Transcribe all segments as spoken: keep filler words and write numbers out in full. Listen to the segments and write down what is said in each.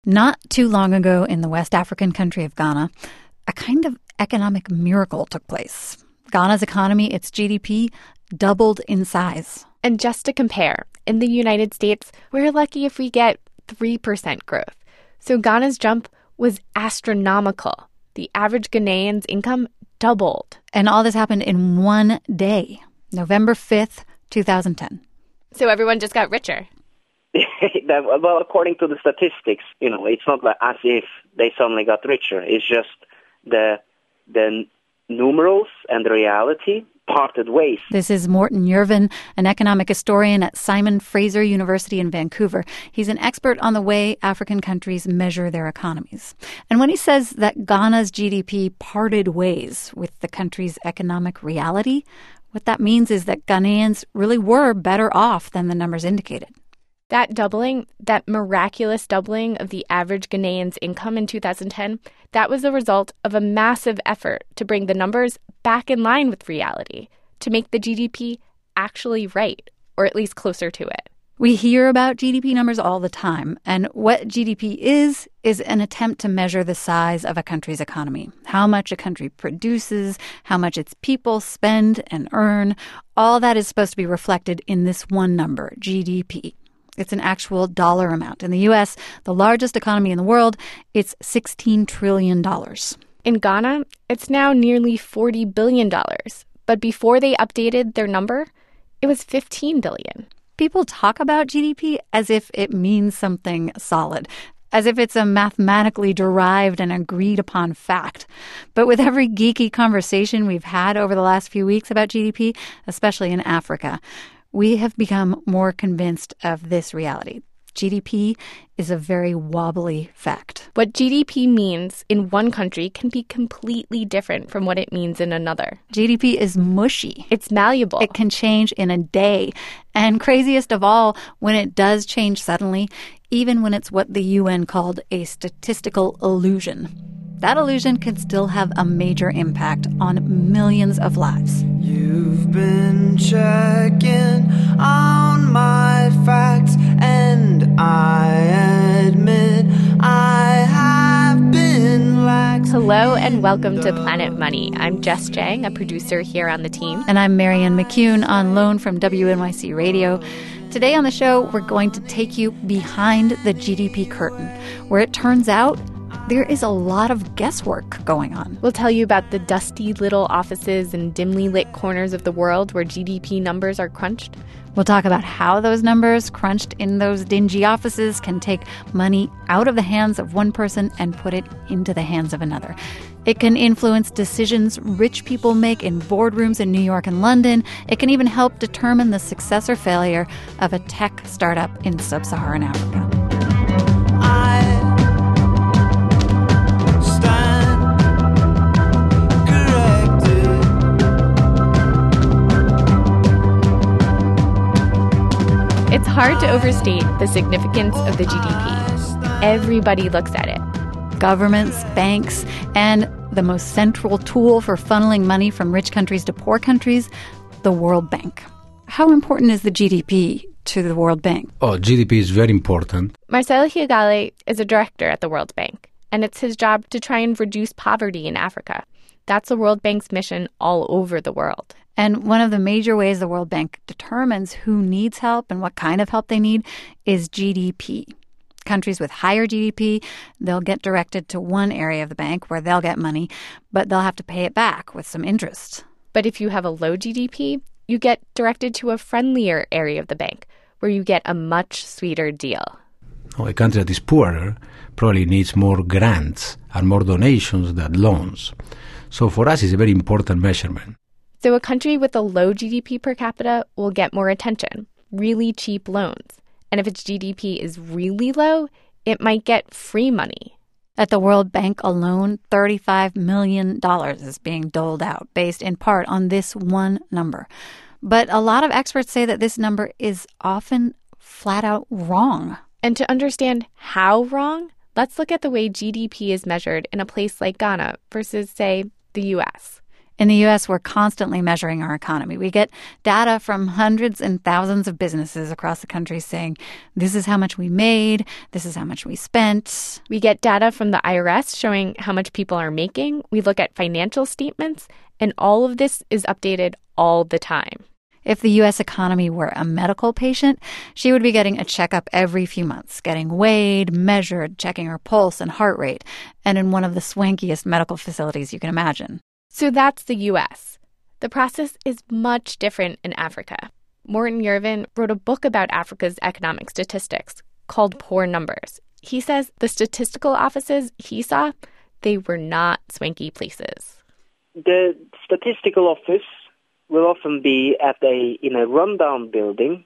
Not too long ago in the West African country of Ghana, a kind of economic miracle took place. Ghana's economy, its G D P, doubled in size. And just to compare, in the United States, we're lucky if we get three percent growth. So Ghana's jump was astronomical. The average Ghanaian's income doubled. And all this happened in one day, November fifth, twenty ten. So everyone just got richer. Well, according to the statistics, you know, it's not like as if they suddenly got richer. It's just the the numerals and the reality parted ways. This is Morten Yervin, an economic historian at Simon Fraser University in Vancouver. He's an expert on the way African countries measure their economies. And when he says that Ghana's G D P parted ways with the country's economic reality, what that means is that Ghanaians really were better off than the numbers indicated. That doubling, that miraculous doubling of the average Ghanaian's income in two thousand ten, that was the result of a massive effort to bring the numbers back in line with reality, to make the G D P actually right, or at least closer to it. We hear about G D P numbers all the time, and what G D P is, is an attempt to measure the size of a country's economy, how much a country produces, how much its people spend and earn. All that is supposed to be reflected in this one number, G D P. It's an actual dollar amount. In the U S, the largest economy in the world, it's sixteen trillion dollars. In Ghana, it's now nearly forty billion dollars. But before they updated their number, it was fifteen billion dollars. People talk about G D P as if it means something solid, as if it's a mathematically derived and agreed upon fact. But with every geeky conversation we've had over the last few weeks about G D P, especially in Africa, we have become more convinced of this reality. G D P is a very wobbly fact. What G D P means in one country can be completely different from what it means in another. G D P is mushy. It's malleable. It can change in a day. And craziest of all, when it does change suddenly, even when it's what the U N called a statistical illusion. That illusion can still have a major impact on millions of lives. You've been checking on my facts, and I admit I have been lax. Hello and welcome to Planet Money. I'm Jess Jang, a producer here on the team. And I'm Marianne McCune on loan from W N Y C Radio. Today on the show, we're going to take you behind the G D P curtain, where it turns out there is a lot of guesswork going on. We'll tell you about the dusty little offices and dimly lit corners of the world where G D P numbers are crunched. We'll talk about how those numbers crunched in those dingy offices can take money out of the hands of one person and put it into the hands of another. It can influence decisions rich people make in boardrooms in New York and London. It can even help determine the success or failure of a tech startup in sub-Saharan Africa. It's hard to overstate the significance of the G D P. Everybody looks at it. Governments, banks, and the most central tool for funneling money from rich countries to poor countries, the World Bank. How important is the G D P to the World Bank? Oh, G D P is very important. Marcelo Hiagale is a director at the World Bank, and it's his job to try and reduce poverty in Africa. That's the World Bank's mission all over the world. And one of the major ways the World Bank determines who needs help and what kind of help they need is G D P. Countries with higher G D P, they'll get directed to one area of the bank where they'll get money, but they'll have to pay it back with some interest. But if you have a low G D P, you get directed to a friendlier area of the bank where you get a much sweeter deal. Oh, a country that is poorer probably needs more grants and more donations than loans. So for us, it's a very important measurement. So a country with a low G D P per capita will get more attention, really cheap loans. And if its G D P is really low, it might get free money. At the World Bank alone, thirty-five million dollars is being doled out, based in part on this one number. But a lot of experts say that this number is often flat out wrong. And to understand how wrong, let's look at the way G D P is measured in a place like Ghana versus, say, the U S. In the U S, we're constantly measuring our economy. We get data from hundreds and thousands of businesses across the country saying, this is how much we made, this is how much we spent. We get data from the I R S showing how much people are making. We look at financial statements, and all of this is updated all the time. If the U S economy were a medical patient, she would be getting a checkup every few months, getting weighed, measured, checking her pulse and heart rate, and in one of the swankiest medical facilities you can imagine. So that's the U S. The process is much different in Africa. Morton Yervin wrote a book about Africa's economic statistics called Poor Numbers. He says the statistical offices he saw, they were not swanky places. The statistical office will often be at a in a rundown building,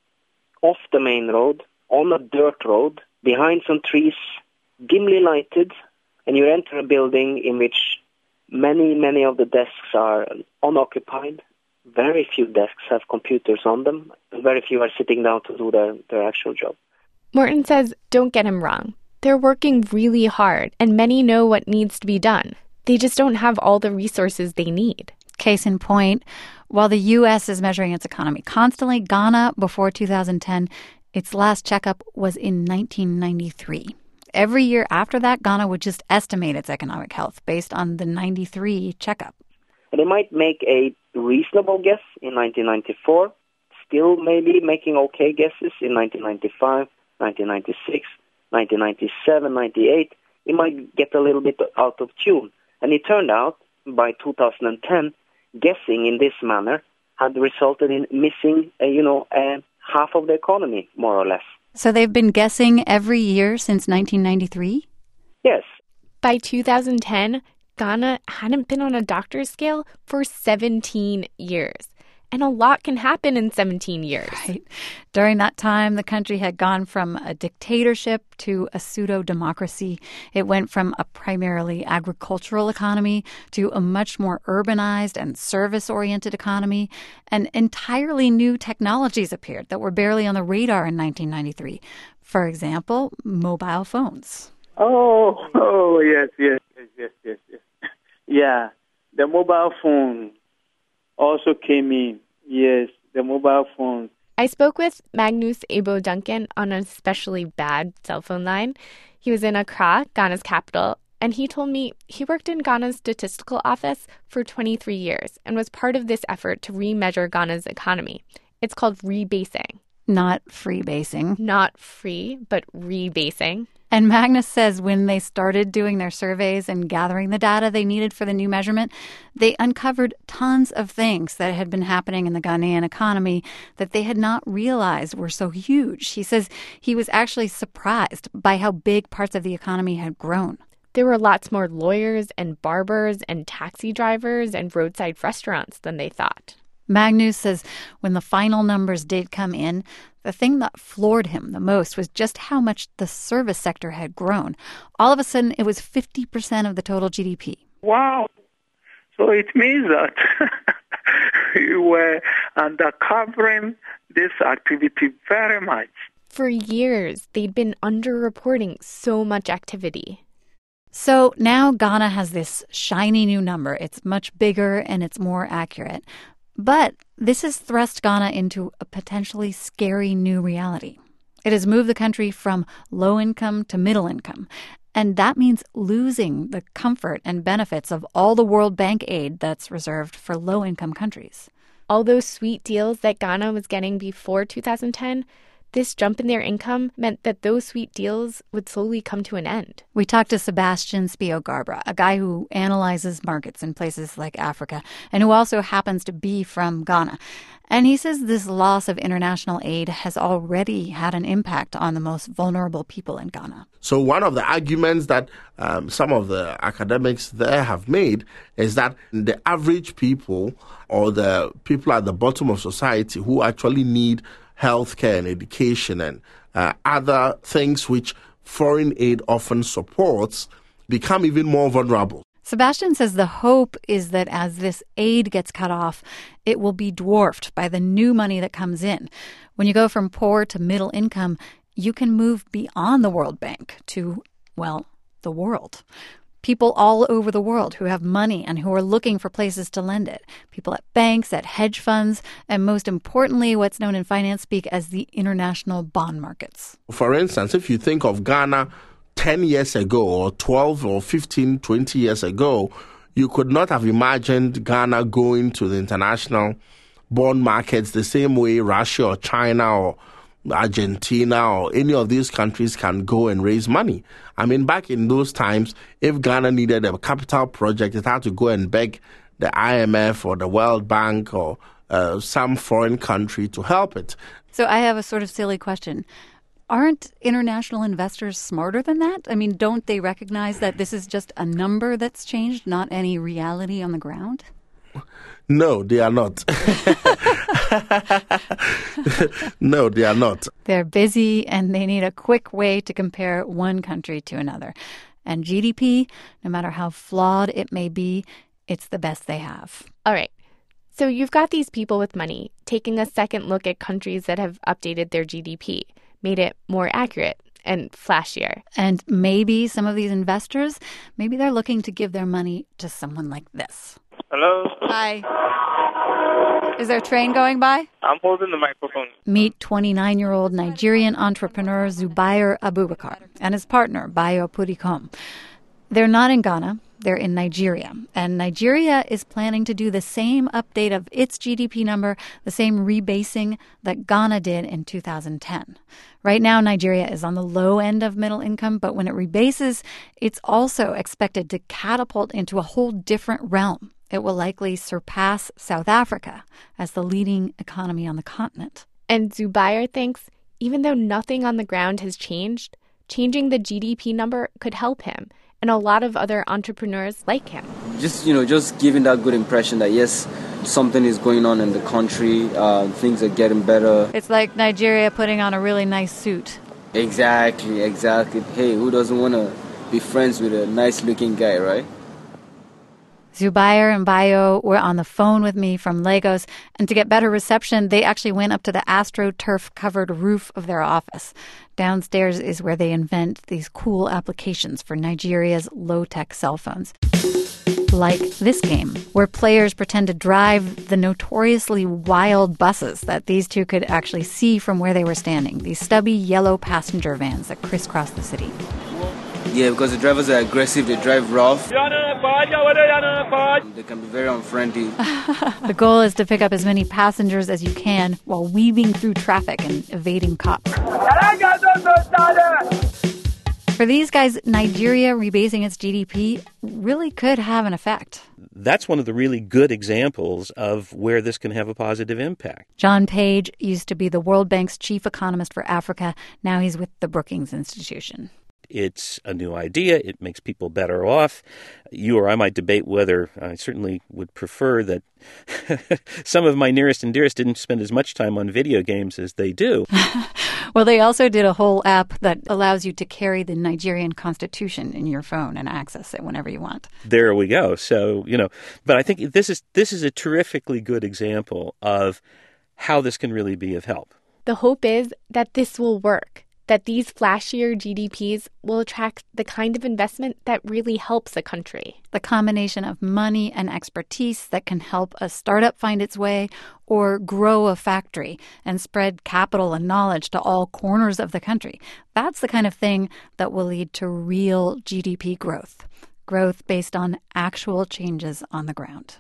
off the main road, on a dirt road, behind some trees, dimly lighted, and you enter a building in which many, many of the desks are unoccupied. Very few desks have computers on them. Very few are sitting down to do their, their actual job. Morton says, don't get him wrong. They're working really hard, and many know what needs to be done. They just don't have all the resources they need. Case in point, while the U S is measuring its economy constantly, Ghana, before two thousand ten, its last checkup was in nineteen ninety-three. Every year after that, Ghana would just estimate its economic health based on the ninety-three checkup. They might make a reasonable guess in nineteen ninety-four, still maybe making okay guesses in nineteen ninety-five, nineteen ninety-six, nineteen ninety-seven, ninety-eight. It might get a little bit out of tune. And it turned out, by two thousand ten, guessing in this manner had resulted in missing, uh, you know, uh, half of the economy, more or less. So they've been guessing every year since nineteen ninety-three? Yes. By two thousand ten, Ghana hadn't been on a doctor's scale for seventeen years. And a lot can happen in seventeen years. Right. During that time, the country had gone from a dictatorship to a pseudo-democracy. It went from a primarily agricultural economy to a much more urbanized and service-oriented economy. And entirely new technologies appeared that were barely on the radar in nineteen ninety-three. For example, mobile phones. Oh, oh, yes, yes, yes, yes, yes, yes. Yeah, the mobile phone also came in. Yes, the mobile phone. I spoke with Magnus Ebo Duncan on an especially bad cell phone line. He was in Accra, Ghana's capital, and he told me he worked in Ghana's statistical office for twenty-three years and was part of this effort to remeasure Ghana's economy. It's called rebasing. Not freebasing. Not free, but rebasing. And Magnus says when they started doing their surveys and gathering the data they needed for the new measurement, they uncovered tons of things that had been happening in the Ghanaian economy that they had not realized were so huge. He says he was actually surprised by how big parts of the economy had grown. There were lots more lawyers and barbers and taxi drivers and roadside restaurants than they thought. Magnus says when the final numbers did come in, the thing that floored him the most was just how much the service sector had grown. All of a sudden, it was fifty percent of the total G D P. Wow. So it means that you were undercovering this activity very much. For years, they'd been underreporting so much activity. So now Ghana has this shiny new number. It's much bigger and it's more accurate. But this has thrust Ghana into a potentially scary new reality. It has moved the country from low income to middle income. And that means losing the comfort and benefits of all the World Bank aid that's reserved for low income countries. All those sweet deals that Ghana was getting before two thousand ten, this jump in their income meant that those sweet deals would slowly come to an end. We talked to Sebastian Spio-Garbra, a guy who analyzes markets in places like Africa and who also happens to be from Ghana. And he says this loss of international aid has already had an impact on the most vulnerable people in Ghana. So one of the arguments that um, some of the academics there have made is that the average people or the people at the bottom of society who actually need healthcare and education and uh, other things which foreign aid often supports become even more vulnerable. Sebastian says the hope is that as this aid gets cut off, it will be dwarfed by the new money that comes in. When you go from poor to middle income, you can move beyond the World Bank to, well, the world. People all over the world who have money and who are looking for places to lend it. People at banks, at hedge funds, and most importantly, what's known in finance speak as the international bond markets. For instance, if you think of Ghana ten years ago or twelve or fifteen, twenty years ago, you could not have imagined Ghana going to the international bond markets the same way Russia or China or Argentina or any of these countries can go and raise money. I mean, back in those times, if Ghana needed a capital project, it had to go and beg the I M F or the World Bank or uh, some foreign country to help it. So I have a sort of silly question. Aren't international investors smarter than that? I mean, don't they recognize that this is just a number that's changed, not any reality on the ground? No, they are not. No, they are not. They're busy and they need a quick way to compare one country to another. And G D P, no matter how flawed it may be, it's the best they have. All right. So you've got these people with money taking a second look at countries that have updated their G D P, made it more accurate and flashier. And maybe some of these investors, maybe they're looking to give their money to someone like this. Hello? Hi. Is there a train going by? I'm holding the microphone. Meet twenty-nine-year-old Nigerian entrepreneur Zubair Abubakar and his partner, Bayo Purikom. They're not in Ghana. They're in Nigeria. And Nigeria is planning to do the same update of its G D P number, the same rebasing that Ghana did in two thousand ten. Right now, Nigeria is on the low end of middle income, but when it rebases, it's also expected to catapult into a whole different realm. It will likely surpass South Africa as the leading economy on the continent. And Zubair thinks even though nothing on the ground has changed, changing the G D P number could help him and a lot of other entrepreneurs like him. Just, you know, just giving that good impression that, yes, something is going on in the country, uh, things are getting better. It's like Nigeria putting on a really nice suit. Exactly, exactly. Hey, who doesn't want to be friends with a nice-looking guy, right? Zubair and Bayo were on the phone with me from Lagos, and to get better reception, they actually went up to the AstroTurf-covered roof of their office. Downstairs is where they invent these cool applications for Nigeria's low-tech cell phones. Like this game, where players pretend to drive the notoriously wild buses that these two could actually see from where they were standing, these stubby yellow passenger vans that crisscross the city. Yeah, because the drivers are aggressive, they drive rough. They can be very unfriendly. The goal is to pick up as many passengers as you can while weaving through traffic and evading cops. For these guys, Nigeria rebasing its G D P really could have an effect. That's one of the really good examples of where this can have a positive impact. John Page used to be the World Bank's chief economist for Africa. Now he's with the Brookings Institution. It's a new idea. It makes people better off. You or I might debate whether I certainly would prefer that some of my nearest and dearest didn't spend as much time on video games as they do. Well, they also did a whole app that allows you to carry the Nigerian constitution in your phone and access it whenever you want. There we go. So, you know, but I think this is this is a terrifically good example of how this can really be of help. The hope is that this will work, that these flashier G D Ps will attract the kind of investment that really helps a country. The combination of money and expertise that can help a startup find its way or grow a factory and spread capital and knowledge to all corners of the country. That's the kind of thing that will lead to real G D P growth, growth based on actual changes on the ground.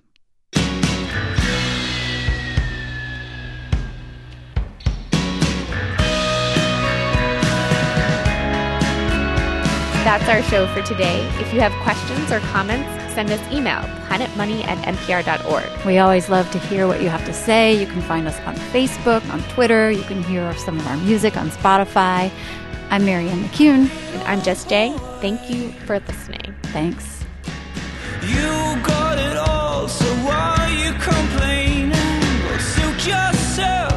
That's our show for today. If you have questions or comments, send us email, planetmoney at n p r dot org. We always love to hear what you have to say. You can find us on Facebook, on Twitter. You can hear some of our music on Spotify. I'm Marianne McCune. And I'm Jess Jay. Thank you for listening. Thanks. You got it all, so why are you complaining? Well, suit yourself.